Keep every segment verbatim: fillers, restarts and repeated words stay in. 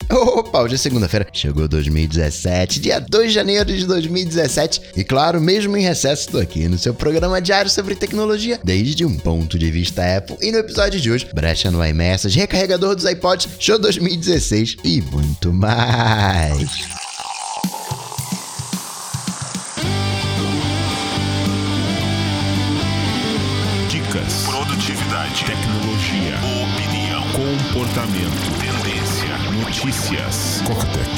Opa, hoje é segunda-feira, chegou dois mil e dezessete, dia dois de janeiro de dois mil e dezessete, e claro, mesmo em recesso, tô aqui no seu programa diário sobre tecnologia, desde um ponto de vista Apple, e no episódio de hoje, brecha no iMessage, recarregador dos iPods, show dois mil e dezesseis e muito mais. Dicas, produtividade, tecnologia, opinião, comportamento, tendência, notícias. Cocatec.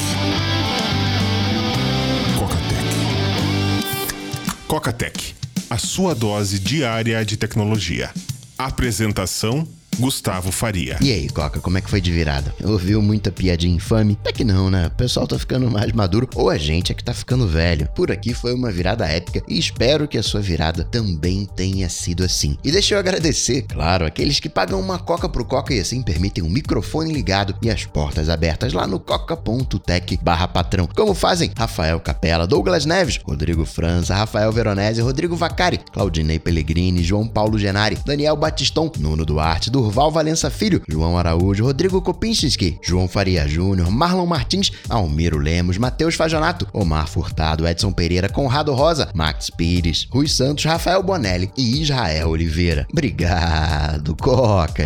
Cocatec. Cocatec, a sua dose diária de tecnologia. Apresentação: Gustavo Faria. E aí, Coca, como é que foi de virada? Ouviu muita piadinha infame? Até que não, né? O pessoal tá ficando mais maduro, ou a gente é que tá ficando velho. Por aqui foi uma virada épica e espero que a sua virada também tenha sido assim. E deixa eu agradecer, claro, aqueles que pagam uma Coca pro Coca e assim permitem um microfone ligado e as portas abertas lá no coca.tech barra patrão. Como fazem Rafael Capella, Douglas Neves, Rodrigo França, Rafael Veronese, Rodrigo Vacari, Claudinei Pellegrini, João Paulo Genari, Daniel Batiston, Nuno Duarte, Durval Valença Filho, João Araújo, Rodrigo Kopinski, João Faria Júnior, Marlon Martins, Almiro Lemos, Matheus Fajonato, Omar Furtado, Edson Pereira, Conrado Rosa, Max Pires, Rui Santos, Rafael Bonelli e Israel Oliveira. Obrigado, Cocas.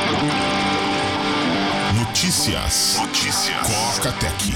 Notícias. Notícias. Cocatec.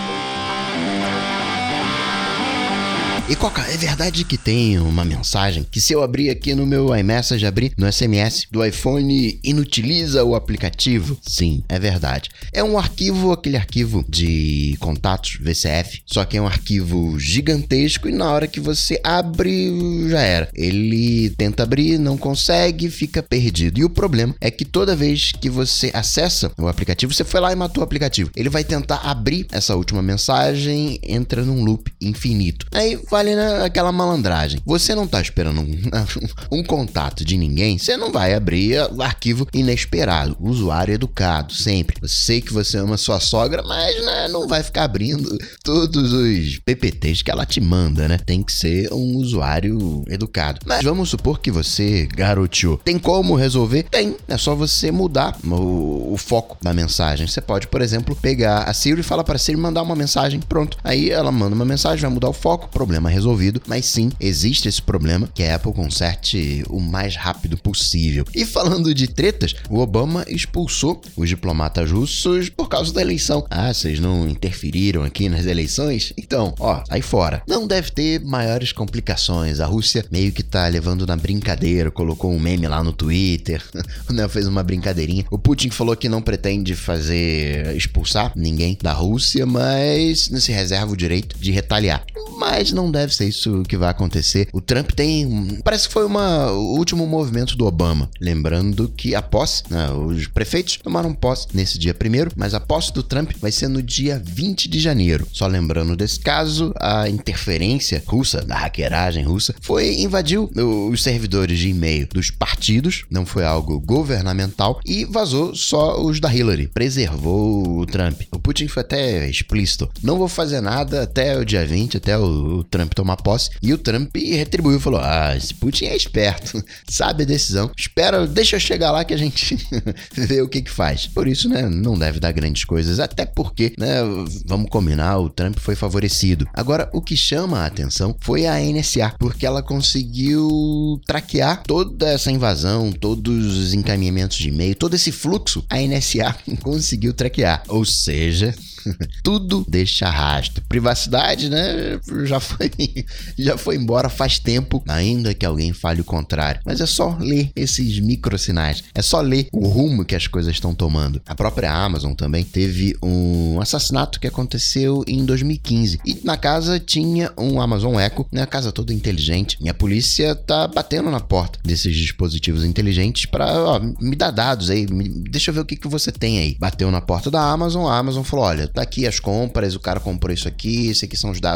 E Coca, é verdade que tem uma mensagem que se eu abrir aqui no meu iMessage, abrir no S M S do iPhone, inutiliza o aplicativo? Sim, é verdade. É um arquivo, aquele arquivo de contatos V C F, só que é um arquivo gigantesco e na hora que você abre, já era. Ele tenta abrir, não consegue, fica perdido. E o problema é que toda vez que você acessa o aplicativo, você foi lá e matou o aplicativo. Ele vai tentar abrir essa última mensagem, entra num loop infinito. Aí vale aquela malandragem. Você não tá esperando um, um contato de ninguém, você não vai abrir o arquivo inesperado. Usuário educado, sempre. Eu sei que você ama sua sogra, mas né, não vai ficar abrindo todos os P P Ts que ela te manda, né? Tem que ser um usuário educado. Mas vamos supor que você garoteou. Tem como resolver? Tem. É só você mudar o, o foco da mensagem. Você pode, por exemplo, pegar a Siri e falar para a Siri mandar uma mensagem. Pronto. Aí ela manda uma mensagem, vai mudar o foco, problema resolvido, mas sim, existe esse problema que a Apple conserte o mais rápido possível. E falando de tretas, o Obama expulsou os diplomatas russos por causa da eleição. Ah, vocês não interferiram aqui nas eleições? Então, ó, sai fora. Não deve ter maiores complicações. A Rússia meio que tá levando na brincadeira, colocou um meme lá no Twitter, né, fez uma brincadeirinha. O Putin falou que não pretende fazer expulsar ninguém da Rússia, mas não se reserva o direito de retaliar. Mas não deve ser isso que vai acontecer. O Trump tem... Parece que foi uma, o último movimento do Obama. Lembrando que a posse, né, os prefeitos tomaram posse nesse dia primeiro, mas a posse do Trump vai ser no dia vinte de janeiro. Só lembrando desse caso, a interferência russa, a hackeragem russa, foi invadiu os servidores de e-mail dos partidos, não foi algo governamental, e vazou só os da Hillary. Preservou o Trump. O Putin foi até explícito. Não vou fazer nada até o dia vinte, até o o Trump tomar posse, e o Trump retribuiu, falou, ah, esse Putin é esperto, sabe a decisão, espera, deixa eu chegar lá que a gente vê o que que faz. Por isso, né, não deve dar grandes coisas, até porque, né, vamos combinar, o Trump foi favorecido. Agora, o que chama a atenção foi a N S A, porque ela conseguiu traquear toda essa invasão, todos os encaminhamentos de e-mail, todo esse fluxo, a N S A conseguiu traquear, ou seja... tudo deixa rastro. Privacidade, né? Já foi, já foi embora faz tempo, ainda que alguém fale o contrário. Mas é só ler esses microsinais. É só ler o rumo que as coisas estão tomando. A própria Amazon também teve um assassinato que aconteceu em dois mil e quinze. E na casa tinha um Amazon Echo, né? A casa toda inteligente. E a polícia tá batendo na porta desses dispositivos inteligentes para, ó, me dá dados aí, me, deixa eu ver o que, que você tem aí. Bateu na porta da Amazon, a Amazon falou, olha, tá aqui as compras, o cara comprou isso aqui, esses aqui são os dados da compra,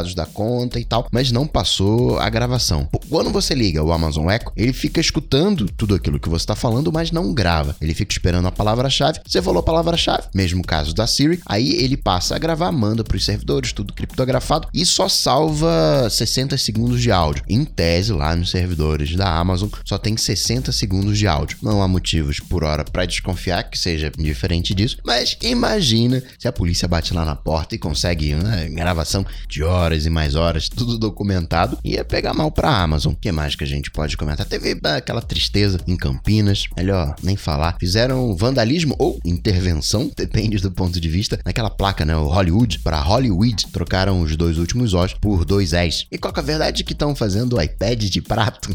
pronta e tal, mas não passou a gravação. Quando você liga o Amazon Echo, ele fica escutando tudo aquilo que você está falando, mas não grava. Ele fica esperando a palavra-chave. Você falou a palavra-chave, mesmo caso da Siri, aí ele passa a gravar, manda para os servidores, tudo criptografado, e só salva sessenta segundos de áudio. Em tese, lá nos servidores da Amazon, só tem sessenta segundos de áudio. Não há motivos por hora para desconfiar que seja diferente disso, mas imagina se a polícia bate lá na porta e consegue uma gravação de horas e mais horas, tudo documentado, ia pegar mal pra Amazon. O que mais que a gente pode comentar? Teve aquela tristeza em Campinas, melhor nem falar. Fizeram vandalismo ou intervenção, depende do ponto de vista, naquela placa, né, o Hollywood para Hollywood. Trocaram os dois últimos Os por dois Es. E qual que é a verdade que estão fazendo o iPad de prato?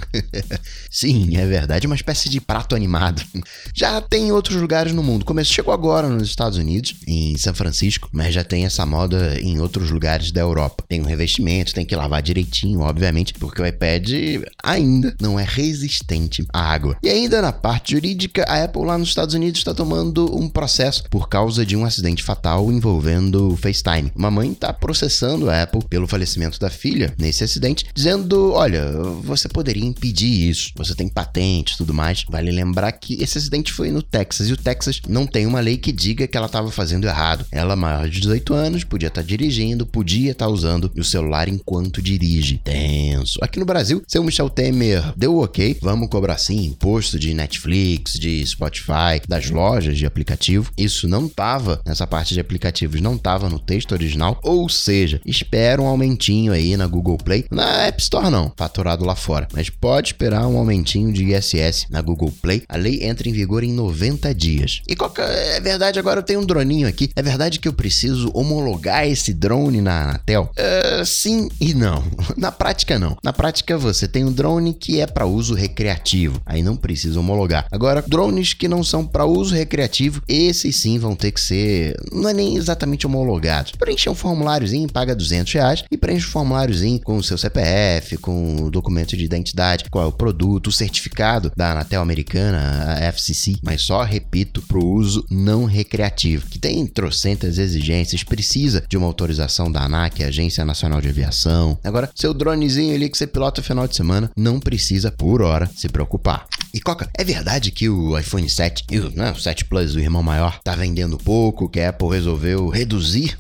Sim, é verdade, uma espécie de prato animado. Já tem em outros lugares no mundo. Começou, chegou agora nos Estados Unidos, em São Francisco, mas já tem essa moda em outros lugares da Europa. Tem um revestimento, tem que lavar direitinho, obviamente, porque o iPad ainda não é resistente à água. E ainda na parte jurídica, a Apple lá nos Estados Unidos está tomando um processo por causa de um acidente fatal envolvendo o FaceTime. Uma mãe está processando a Apple pelo falecimento da filha nesse acidente, dizendo, olha, você poderia impedir isso, você tem patente e tudo mais. Vale lembrar que esse acidente foi no Texas, e o Texas não tem uma lei que diga que ela estava fazendo errado. Ela, maior de dezoito anos, podia estar tá dirigindo, podia estar tá usando o celular enquanto dirige. Tenso. Aqui no Brasil, seu Michel Temer deu ok, vamos cobrar sim imposto de Netflix, de Spotify, das lojas de aplicativo. Isso não estava nessa parte de aplicativos, não estava no texto original, ou seja, espera um aumentinho aí na Google Play, na App Store não, faturado lá fora, mas pode esperar um aumentinho de I S S na Google Play. A lei entra em vigor em noventa dias. E qual que é verdade? Agora eu tenho um droninho aqui. É verdade que eu preciso homologar esse drone na Anatel? Uh, sim e não. Na prática não. Na prática você tem um drone que é para uso recreativo, aí não precisa homologar. Agora, drones que não são para uso recreativo, esses sim vão ter que ser, não é nem exatamente homologados. Preenche um formuláriozinho, paga duzentos reais e preenche um formuláriozinho com o seu C P F, com o documento de identidade, qual é o produto, o certificado da Anatel americana, a F C C, mas só, repito, para o uso não recreativo, que tem trocentas exigências, precisa de uma autorização da ANAC, Agência Nacional de Aviação. Agora, seu dronezinho ali que você pilota no final de semana, não precisa, por hora, se preocupar. E Coca, é verdade que o iPhone sete, e o, né, o sete Plus, o irmão maior, tá vendendo pouco, que a Apple resolveu reduzir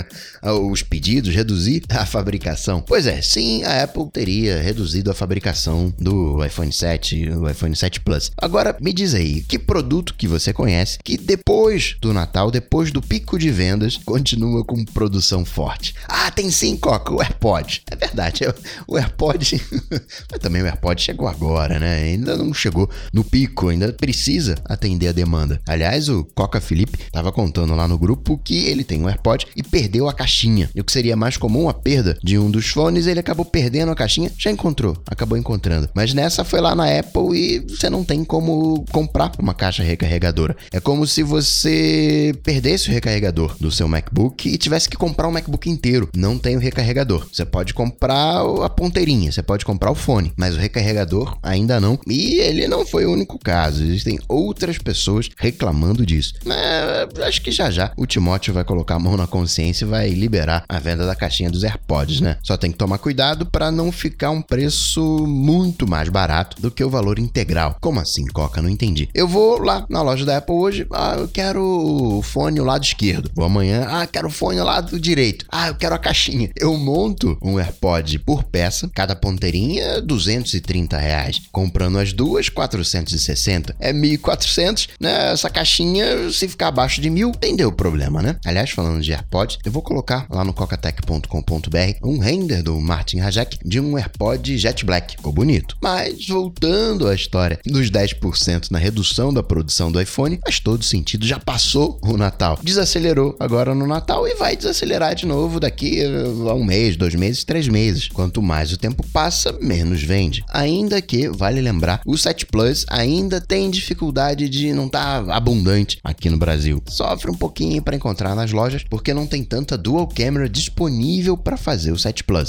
os pedidos, reduzir a fabricação? Pois é, sim, a Apple teria reduzido a fabricação do iPhone sete, o iPhone sete Plus. Agora, me diz aí, que produto que você conhece que depois do Natal, depois do pico de vendas, continua com produção forte? Ah, tem sim, Coca, o AirPod. É verdade, o AirPod... Mas também o AirPod chegou agora, né? Ainda não chegou no pico, ainda precisa atender a demanda. Aliás, o Coca Felipe estava contando lá no grupo que ele tem um AirPod e perdeu a caixinha. E o que seria mais comum, a perda de um dos fones, ele acabou perdendo a caixinha, já encontrou, acabou encontrando. Mas nessa foi lá na Apple e você não tem como comprar uma caixa recarregadora. É como se você perdesse o recarregador do seu MacBook e tivesse que comprar um MacBook inteiro. Não tem o recarregador. Você pode comprar a ponteirinha, você pode comprar o fone, mas o recarregador ainda não. E ele não foi o único caso. Existem outras pessoas reclamando disso. Mas acho que já já o Timóteo vai colocar a mão na consciência e vai liberar a venda da caixinha dos AirPods, né? Só tem que tomar cuidado para não ficar um preço muito mais barato do que o valor integral. Como assim, Coca? Não entendi. Eu vou lá na loja da Apple hoje, ah, eu quero o fone o lado esquerdo. Vou amanhã, ah, quero o fone o lado direito. Ah, eu quero a caixinha. Eu monto um AirPod por peça, cada ponteirinha duzentos e trinta reais. Comprando as duas, quatrocentos e sessenta. É mil e quatrocentos, né? Essa caixinha, se ficar abaixo de mil, entendeu o problema, né? Aliás, falando de AirPod, eu vou colocar lá no cocatec ponto com ponto b r um render do Martin Hajek de um AirPod Jet Black. Ficou bonito. Mas, voltando à história dos dez por cento na redução da produção do iPhone, faz todo sentido. Já passou o Natal. Desacelerou agora no Natal e vai desacelerar de novo daqui a um mês, dois meses, três meses. Quanto mais o tempo passa, menos vende. Ainda que, vale lembrar, o sete Plus ainda tem dificuldade de não estar tá abundante aqui no Brasil. Sofre um pouquinho para encontrar nas lojas porque não tem tanta dual camera disponível para fazer o sete Plus.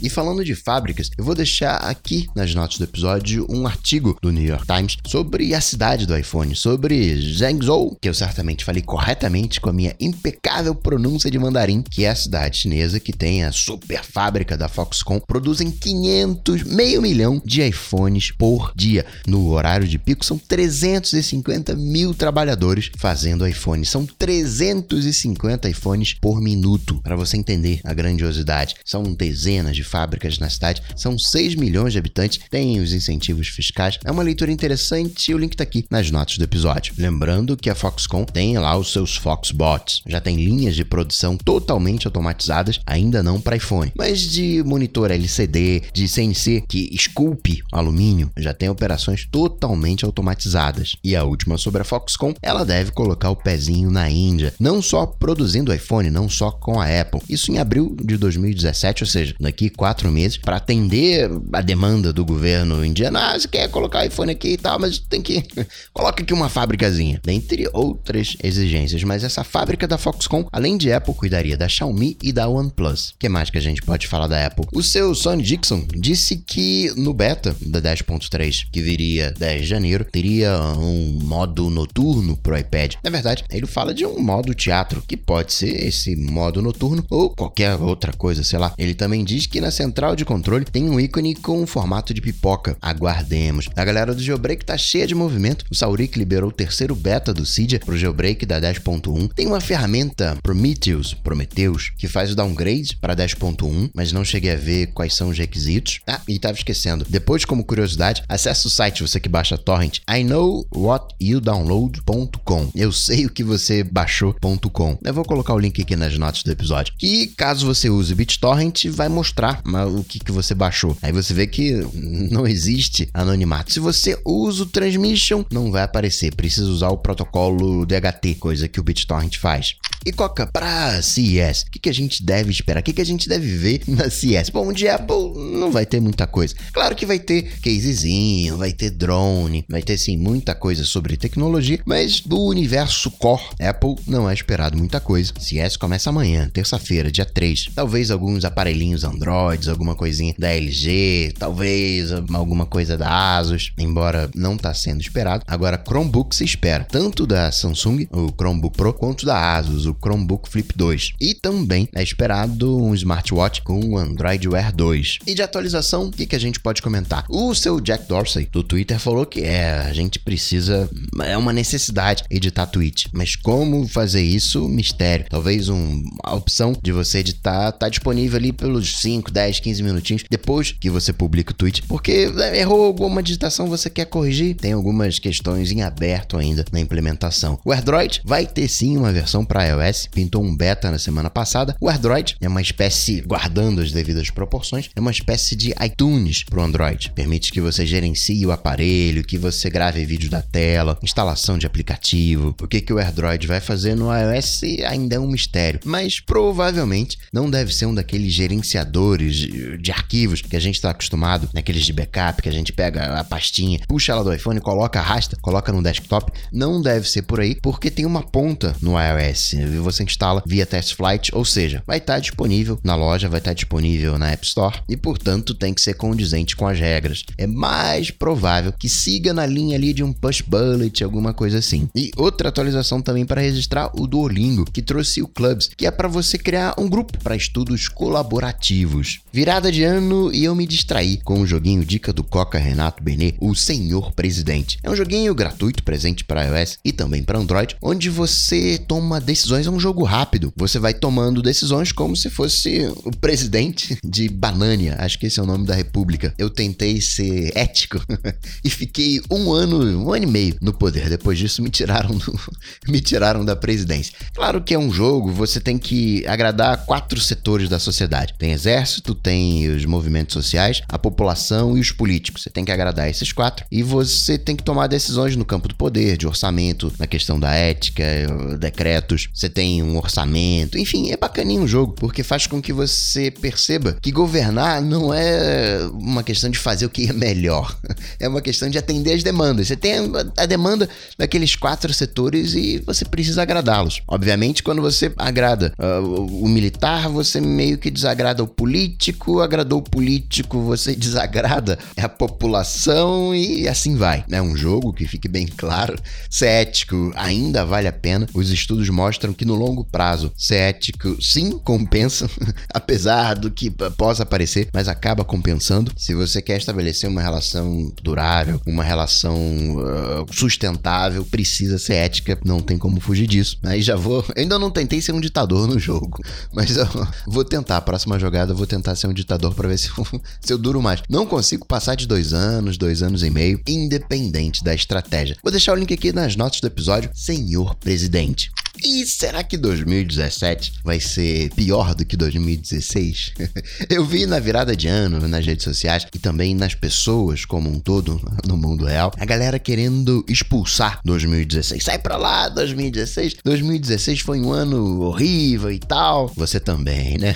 E falando de fábricas, eu vou deixar aqui nas notas do episódio um artigo do New York Times sobre a cidade do iPhone, sobre Zhengzhou, que eu certamente falei corretamente com a minha impecável pronúncia de mandarim, que é a cidade chinesa que tem a super fábrica da Foxconn, produzem quinhentos, meio milhão de iPhones por dia. No horário de pico são trezentos e cinquenta mil trabalhadores fazendo iPhone. São trezentos e cinquenta iPhones por minuto, para você entender a grandiosidade. São dezenas de fábricas na cidade, são seis milhões de habitantes, tem os incentivos fiscais. É uma leitura interessante e o link tá aqui nas notas do episódio. Lembrando que a Foxconn tem lá os seus Foxbots, já tem linhas de produção totalmente automatizadas, ainda não para iPhone, mas de monitor L C D, de C N C que esculpe alumínio, já tem operações totalmente automatizadas. E a última sobre a Foxconn, ela deve colocar o pezinho na Índia, não só produzindo iPhone, não só com a Apple. Isso em abril de dois mil e dezessete, ou seja, daqui quatro meses, para atender a demanda do governo indiano. Ah, você quer colocar iPhone aqui e tal, mas tem que... Coloca aqui uma fábricazinha, dentre outras exigências. Mas essa fábrica da Foxconn, além de Apple, cuidaria da Xiaomi e da OnePlus. O que mais que a gente pode falar da Apple? O seu Sonny Dixon disse que no beta da dez ponto três, que viria dez de janeiro, teria um modo noturno pro iPad. Na verdade, ele fala de um modo teatro, que pode ser esse modo noturno ou qualquer outra coisa, sei lá. Ele também diz que na central de controle tem um ícone com um formato de pipoca. Aguardemos. A galera do Jailbreak tá cheia de movimento. O Saurik liberou o terceiro beta do Cydia pro Jailbreak da dez ponto um. Tem uma ferramenta Prometheus, Prometheus, que faz o downgrade para dez ponto um, mas não cheguei a ver quais são os requisitos. Ah, e tava esquecendo. Depois, como curiosidade, acessa o site, você que baixa torrent, I know what you download ponto com. Eu sei o que você baixou ponto com. Eu vou colocar o link aqui nas notas do episódio. E caso você use o BitTorrent, vai mostrar o que, que você baixou. Aí você vê que não existe anonimato. Se você usa o Transmission, não vai aparecer. Precisa usar o protocolo D H T, coisa que o BitTorrent faz. E Coca, pra C E S, o que, que a gente deve esperar? O que, que a gente deve ver na C E S? Bom, de Apple não vai ter muita coisa. Claro que vai ter casezinho, vai ter drone, vai ter sim muita coisa sobre tecnologia, mas do universo core, Apple não é esperado muita coisa. C E S começa amanhã, terça-feira, dia três. Talvez alguns aparelhinhos Androids, alguma coisinha da L G, talvez alguma coisa da Asus, embora não tá sendo esperado. Agora, Chromebook se espera, tanto da Samsung, o Chromebook Pro, quanto da Asus, o Chromebook Flip dois. E também é esperado um smartwatch com o Android Wear dois. E de atualização, o que, que a gente pode comentar? O seu Jack Dorsey, do Twitter, falou que é, a gente precisa, é uma necessidade editar tweet. Mas como fazer isso? Mistério. Talvez um, a opção de você editar tá disponível ali pelos cinco, dez, quinze minutinhos depois que você publica o tweet. Porque errou alguma digitação, você quer corrigir? Tem algumas questões em aberto ainda na implementação. O AirDroid vai ter sim uma versão para iOS, pintou um beta na semana passada. O AirDroid é uma espécie, guardando as devidas proporções, é uma espécie de iTunes para o Android. Permite que você gerencie o aparelho, que você grave vídeo da tela, instalação de aplicativo. O que, que o AirDroid vai fazer no iOS ainda é um mistério, mas provavelmente não deve ser um daqueles gerenciadores de, de arquivos que a gente está acostumado, naqueles de backup, que a gente pega a pastinha, puxa ela do iPhone, coloca, arrasta, coloca no desktop. Não deve ser por aí, porque tem uma ponta no iOS. Você instala via TestFlight, ou seja, vai estar disponível na loja, vai estar disponível na App Store e, portanto, tem que ser condizente com as regras. É mais provável que siga na linha ali de um push bullet, alguma coisa assim. E outra atualização também para registrar o Duolingo, que trouxe o Clubs, que é para você criar um grupo para estudos colaborativos. Virada de ano e eu me distraí com o joguinho dica do Coca Renato Benê, o Senhor Presidente. É um joguinho gratuito, presente para iOS e também para Android, onde você toma decisões, é um jogo rápido. Você vai tomando decisões como se fosse o presidente de Banânia, acho que esse é o nome da república. Eu tentei ser ético e fiquei um ano, um ano e meio no poder. Depois disso me tiraram, do, me tiraram da presidência. Claro que é um jogo, você tem que agradar quatro setores da sociedade. Tem exército, tem os movimentos sociais, a população e os políticos. Você tem que agradar esses quatro e você tem que tomar decisões no campo do poder, de orçamento, na questão da ética, decretos. Você tem um orçamento, enfim, é bacaninho o jogo, porque faz com que você perceba que governar não é uma questão de fazer o que é melhor, é uma questão de atender as demandas. Você tem a demanda daqueles quatro setores e você precisa agradá-los. Obviamente, quando você agrada uh, o militar, você meio que desagrada o político, político, agradou o político, você desagrada a população e assim vai. É um jogo que, fique bem claro, ser ético ainda vale a pena. Os estudos mostram que no longo prazo, ser ético sim compensa, apesar do que possa parecer, mas acaba compensando. Se você quer estabelecer uma relação durável, uma relação uh, sustentável, precisa ser ética, não tem como fugir disso. Aí já vou... Eu ainda não tentei ser um ditador no jogo, mas eu vou tentar. A próxima jogada eu vou tentar ser um ditador pra ver se eu, se eu duro mais. Não consigo passar de dois anos, dois anos e meio, independente da estratégia. Vou deixar o link aqui nas notas do episódio, senhor presidente. E será que dois mil e dezessete vai ser pior do que dois mil e dezesseis? Eu vi na virada de ano, nas redes sociais e também nas pessoas como um todo, no mundo real, a galera querendo expulsar dois mil e dezesseis. Sai pra lá, dois mil e dezesseis. dois mil e dezesseis foi um ano horrível e tal. Você também, né?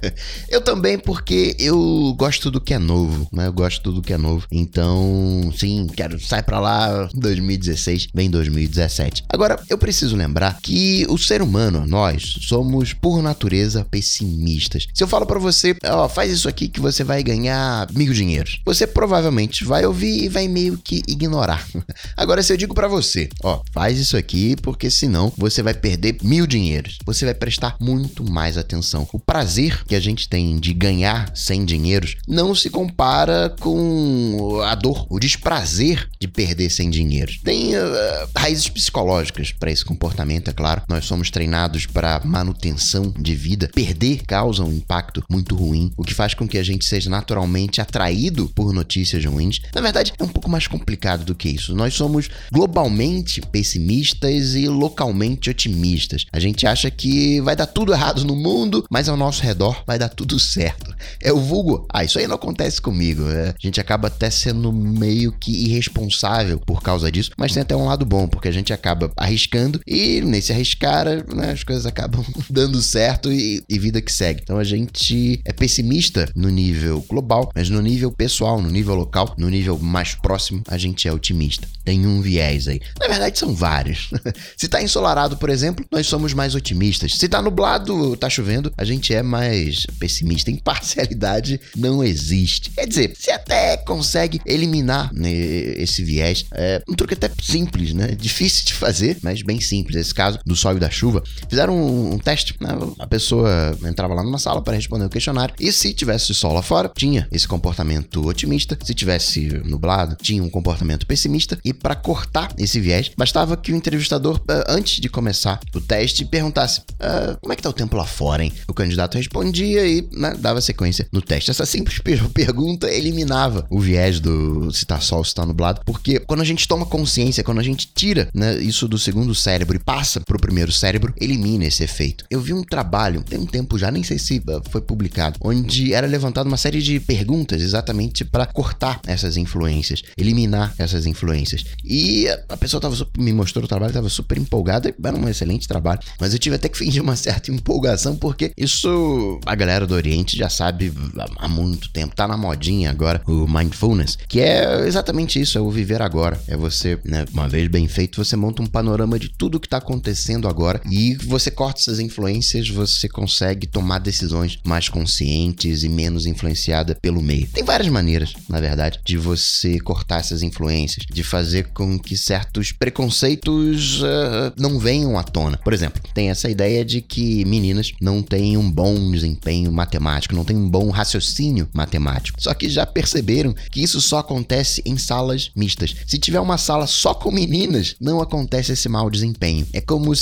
Eu também, porque eu gosto do que é novo, né? Eu gosto do que é novo. Então, sim, quero... Sai pra lá, dois mil e dezesseis, vem dois mil e dezessete. Agora, eu preciso lembrar que o ser humano, nós, somos por natureza pessimistas. Se eu falo pra você, ó, faz isso aqui que você vai ganhar mil dinheiros, você provavelmente vai ouvir e vai meio que ignorar. Agora, se eu digo pra você, ó, faz isso aqui porque senão você vai perder mil dinheiros, você vai prestar muito mais atenção. O prazer que a gente tem de ganhar cem dinheiros não se compara com a dor, o desprazer de perder cem dinheiros. Tem uh, raízes psicológicas pra esse comportamento, é claro. Nós somos treinados para manutenção de vida. Perder causa um impacto muito ruim, o que faz com que a gente seja naturalmente atraído por notícias ruins. Na verdade, é um pouco mais complicado do que isso. Nós somos globalmente pessimistas e localmente otimistas. A gente acha que vai dar tudo errado no mundo, mas ao nosso redor vai dar tudo certo. É o vulgo, ah, isso aí não acontece comigo. É. A gente acaba até sendo meio que irresponsável por causa disso, mas tem até um lado bom, porque a gente acaba arriscando e nesse arriscar, né, as coisas acabam dando certo e, e vida que segue. Então a gente é pessimista no nível global, mas no nível pessoal, no nível local, no nível mais próximo, a gente é otimista. Tem um viés aí. Na verdade, são vários. Se tá ensolarado, por exemplo, nós somos mais otimistas. Se tá nublado, tá chovendo, a gente é mais pessimista. Imparcialidade não existe. Quer dizer, você até consegue eliminar, né, esse viés. É um truque até simples, né? Difícil de fazer, mas bem simples. Esse caso do sol e da chuva. Fizeram um, um teste, né? A pessoa entrava lá numa sala para responder o questionário e se tivesse sol lá fora, tinha esse comportamento otimista. Se tivesse nublado, tinha um comportamento pessimista. E para cortar esse viés, bastava que o entrevistador, antes de começar o teste, perguntasse ah, como é que tá o tempo lá fora, hein? O candidato respondia e, né, dava sequência no teste. Essa simples pergunta eliminava o viés do se tá sol, se tá nublado, porque quando a gente toma consciência, quando a gente tira, né, isso do segundo cérebro e passa pro primeiro cérebro, elimina esse efeito. Eu vi um trabalho, tem um tempo já, nem sei se foi publicado, onde era levantada uma série de perguntas exatamente para cortar essas influências, eliminar essas influências. E a pessoa tava, me mostrou o trabalho, tava super empolgada, era um excelente trabalho, mas eu tive até que fingir uma certa empolgação, porque isso a galera do Oriente já sabe há muito tempo, tá na modinha agora, o mindfulness, que é exatamente isso, é o viver agora. É você, né, uma vez bem feito, você monta um panorama de tudo que tá acontecendo agora e você corta essas influências, você consegue tomar decisões mais conscientes e menos influenciada pelo meio. Tem várias maneiras, na verdade, de você cortar essas influências, de fazer com que certos preconceitos uh, não venham à tona. Por exemplo, tem essa ideia de que meninas não têm um bom desempenho matemático, não têm um bom raciocínio matemático. Só que já perceberam que isso só acontece em salas mistas. Se tiver uma sala só com meninas, não acontece esse mau desempenho. É como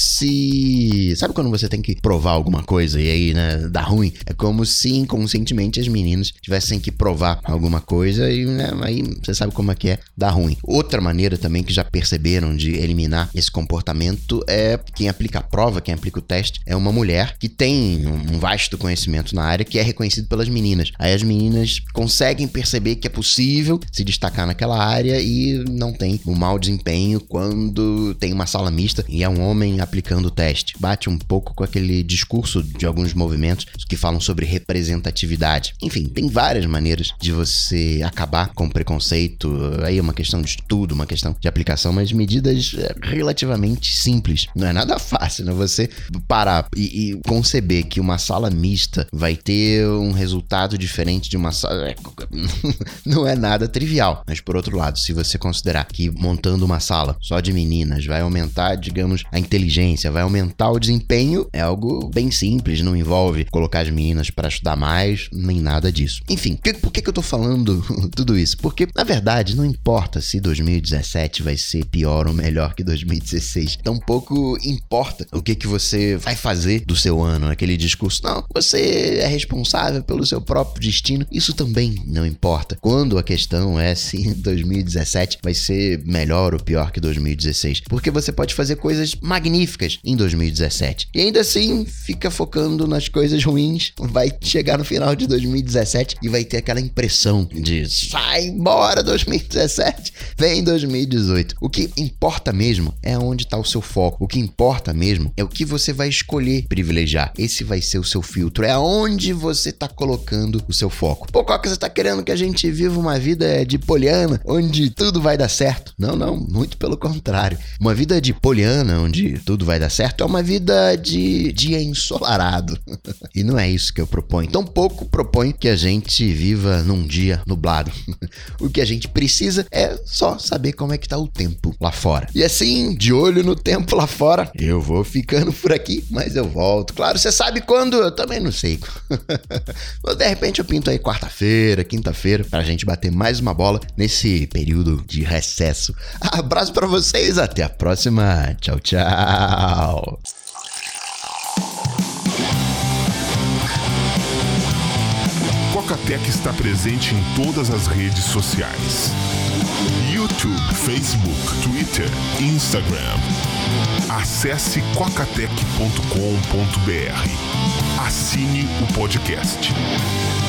se... Sabe quando você tem que provar alguma coisa e aí, né, dá ruim? É como se inconscientemente as meninas tivessem que provar alguma coisa e, né, aí você sabe como é que é, dá ruim. Outra maneira também que já perceberam de eliminar esse comportamento é quem aplica a prova, quem aplica o teste, é uma mulher que tem um vasto conhecimento na área, que é reconhecido pelas meninas. Aí as meninas conseguem perceber que é possível se destacar naquela área e não tem um mau desempenho quando tem uma sala mista e é um homem aplicando o teste. Bate um pouco com aquele discurso de alguns movimentos que falam sobre representatividade. Enfim, tem várias maneiras de você acabar com o preconceito. Aí é uma questão de estudo, uma questão de aplicação, mas medidas relativamente simples. Não é nada fácil, né? Você parar e, e conceber que uma sala mista vai ter um um resultado diferente de uma sala, não é nada trivial. Mas por outro lado, se você considerar que montando uma sala só de meninas vai aumentar, digamos, a inteligência, vai aumentar o desempenho, é algo bem simples, não envolve colocar as meninas para estudar mais, nem nada disso. Enfim, por que que eu tô falando tudo isso? Porque, na verdade, não importa se dois mil e dezessete vai ser pior ou melhor que dois mil e dezesseis. Tampouco importa o que que você vai fazer do seu ano, aquele discurso, não, você é responsável pelo seu próprio destino. Isso também não importa. Quando a questão é se dois mil e dezessete vai ser melhor ou pior que dois mil e dezesseis. Porque você pode fazer coisas magníficas em dois mil e dezessete. E ainda assim, fica focando nas coisas ruins, vai chegar no final de dois mil e dezessete e vai ter aquela impressão de sai embora dois mil e dezessete, vem dois mil e dezoito. O que importa mesmo é onde está o seu foco. O que importa mesmo é o que você vai escolher privilegiar. Esse vai ser o seu filtro. É aonde você está colocando o seu foco. Pô, qual que você está querendo que a gente viva uma vida de poliana, onde tudo vai dar certo? Não, não, muito pelo contrário. Uma vida de poliana, onde tudo vai dar certo, é uma vida de dia ensolarado. E não é isso que eu proponho. Tampouco proponho que a gente viva num dia nublado. O que a gente precisa é só saber como é que tá o tempo lá fora. E assim, de olho no tempo lá fora, eu vou ficando por aqui, mas eu volto. Claro, você sabe quando? Eu também não sei. Mas de repente eu pinto aí quarta-feira, quinta-feira, pra gente bater mais uma bola nesse período de recesso. Abraço pra vocês, até a próxima. Tchau, tchau. Quacatec está presente em todas as redes sociais: YouTube, Facebook, Twitter, Instagram. Acesse quacatec ponto com ponto br. Assine o podcast.